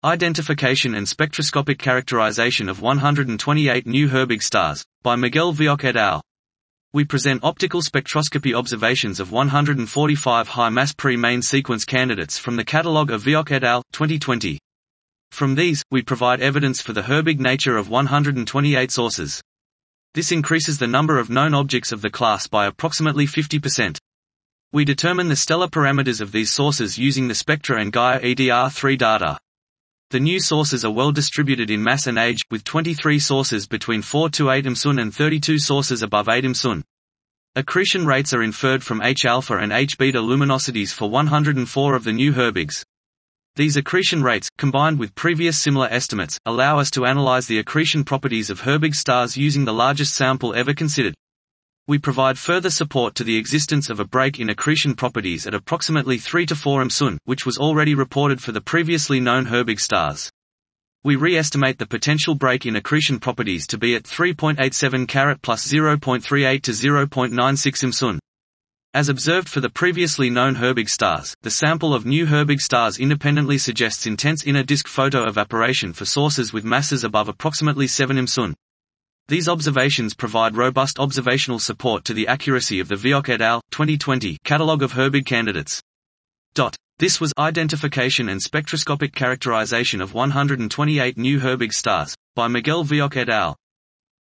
Identification and spectroscopic characterization of 128 new Herbig stars, by Miguel Vioque et al. We present optical spectroscopy observations of 145 high-mass pre-main sequence candidates from the catalogue of Vioque et al. 2020. From these, we provide evidence for the Herbig nature of 128 sources. This increases the number of known objects of the class by approximately 50%. We determine the stellar parameters of these sources using the Spectra and Gaia EDR3 data. The new sources are well distributed in mass and age, with 23 sources between 4 to 8 mSun and 32 sources above 8 mSun. Accretion rates are inferred from H-alpha and H-beta luminosities for 104 of the new Herbigs. These accretion rates, combined with previous similar estimates, allow us to analyze the accretion properties of Herbig stars using the largest sample ever considered. We provide further support to the existence of a break in accretion properties at approximately 3 to 4 mSun, which was already reported for the previously known Herbig stars. We re-estimate the potential break in accretion properties to be at 3.87 carat plus 0.38 to 0.96 mSun. As observed for the previously known Herbig stars, the sample of new Herbig stars independently suggests intense inner disk photoevaporation for sources with masses above approximately 7 mSun. These observations provide robust observational support to the accuracy of the Vioque et al. 2020 catalogue of Herbig candidates. This was Identification and Spectroscopic Characterization of 128 New Herbig Stars, by Miguel Vioque et al.